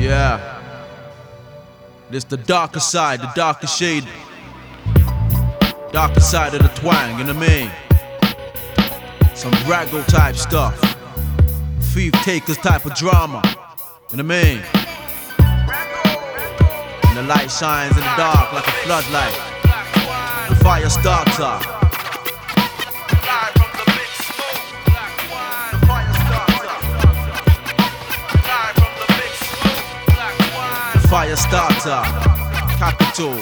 Yeah. This the darker side, the darker shade. Darker side of the twang, you know what I mean? Some raggle type stuff. Thief takers type of drama, you know what I mean? And the light shines in the dark like a floodlight. The fire starter. Fire starter, capital.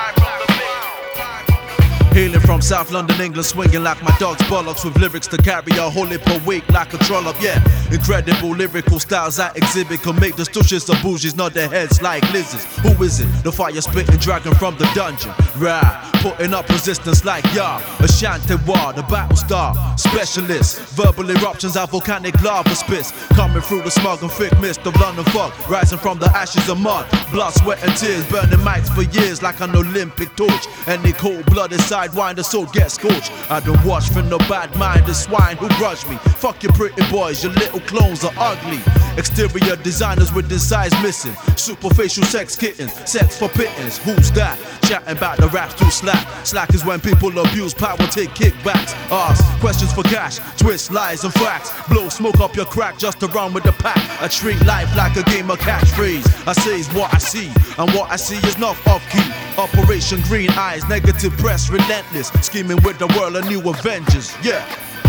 Hailing from South London, England, swinging like my dog's bollocks with lyrics to carry a whole heap of weight like a trollop. Yeah, incredible lyrical styles I exhibit can make the stooges of bougies nod their heads like lizards. Who is it? The fire spitting dragon from the dungeon. Right, putting up resistance like Yah. Ashanti War, the battle star specialist. Verbal eruptions of volcanic lava spits coming through the smog and thick mist of London fog, rising from the ashes of mud. Blood, sweat and tears, burning mics for years like an Olympic torch. Any cold-blooded sidewinder soul gets scorched. I don't watch for no bad-minded swine who grudge me. Fuck your pretty boys, your little clones are ugly. Exterior designers with insides missing. Superficial sex kittens, sex for pittance. Who's that? Chatting about the raps too slack. Slack is when people abuse power, take kickbacks. Ask questions for cash, twist lies and facts. Blow smoke up your crack just to run with the pack. I treat life like a game of catchphrase. I say is what I see, and what I see is not off key. Operation Green Eyes, negative press, relentless. Scheming with the world of new Avengers, yeah.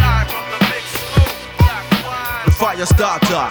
The fire starter.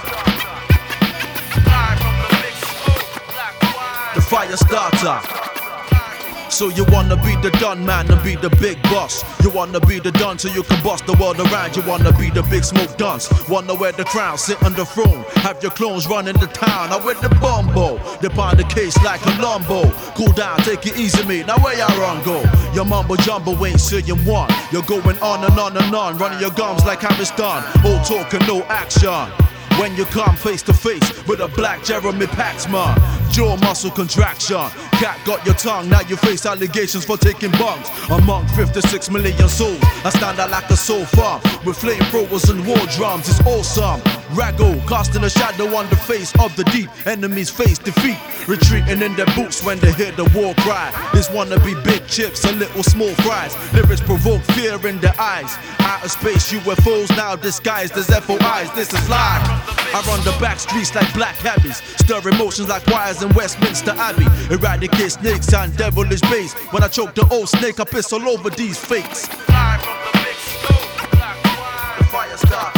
The fire starter. So you wanna be the done man and be the big boss. You wanna be the done so you can boss the world around. You wanna be the big smoke dunce. Wanna wear the crown, sit on the throne. Have your clones running the town. I with the bumbo. Dip on the case like a Lambo. Cool down, take it easy mate. Now where y'all run go? Your mumbo jumbo ain't saying one. You're going on and on and on. Running your gums like Harriston. All talk and no action. When you come face to face with a black Jeremy Paxman. Jaw muscle contraction. Cat got your tongue, now you face allegations for taking bunks. Among 56 million souls, I stand out like a soul farm. With flamethrowers and war drums, it's awesome. Raggle, casting a shadow on the face of the deep. Enemies face defeat, retreating in their boots when they hear the war cry. This wanna be big chips and little small fries. Lyrics provoke fear in their eyes. Outer space UFOs now disguised as FOIs. This is live. I run the back streets like black cabbies. Stir emotions like wires in Westminster Abbey. Eradicate snakes and devilish bass. When I choke the old snake, I piss all over these fakes. The fire starter.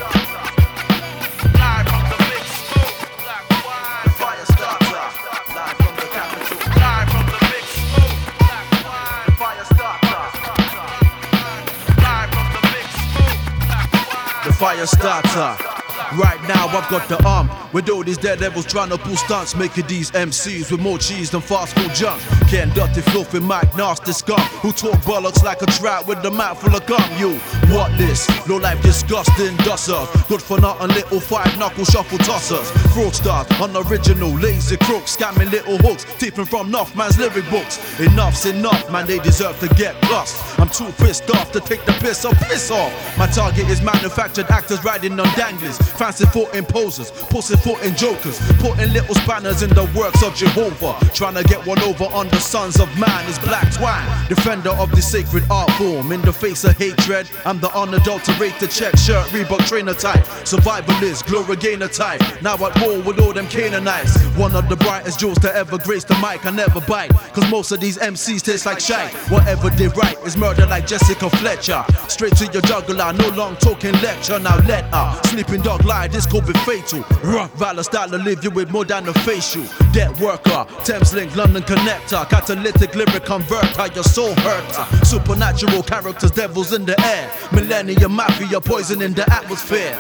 The fire starter. Right now I've got the arm with all these daredevils trying to pull stunts, making these MCs with more cheese than fast food junk. Ken dirty, filthy, Mike, nasty scum who talk bollocks like a trout with a mouth full of gum. You, what this? Low life disgusting dussers. Good for nothing, little five knuckle shuffle tossers. Fraudsters, unoriginal, lazy crooks, scamming little hooks, tipping from North man's lyric books. Enough's enough, man, they deserve to get bust. I'm too pissed off to take the piss off. My target is manufactured actors riding on danglers. Fancy foot imposers, pussy foot in jokers, putting little spanners in the works of Jehovah. Trying to get one over on the sons of man is Black Twang, defender of the sacred art form. In the face of hatred, I'm the unadulterated check shirt, Reebok trainer type. Survivalist, glory gainer type. Now at war with all them Canaanites. One of the brightest jewels to ever grace the mic. I never bite, cause most of these MCs taste like shite. Whatever they write is murder like Jessica Fletcher. Straight to your jugular, no long talking lecture. Now let her, sleeping dog lie, this could be fatal. Rough valor style to leave you with more than a facial. Debt worker, Thames Link, London connector. Catalytic lyric converter, your soul hurter. Supernatural characters, devils in the air. Millennium mafia, poison in the atmosphere.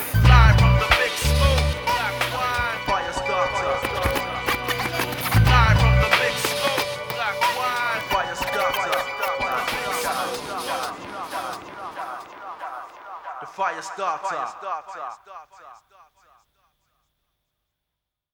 The fire starter.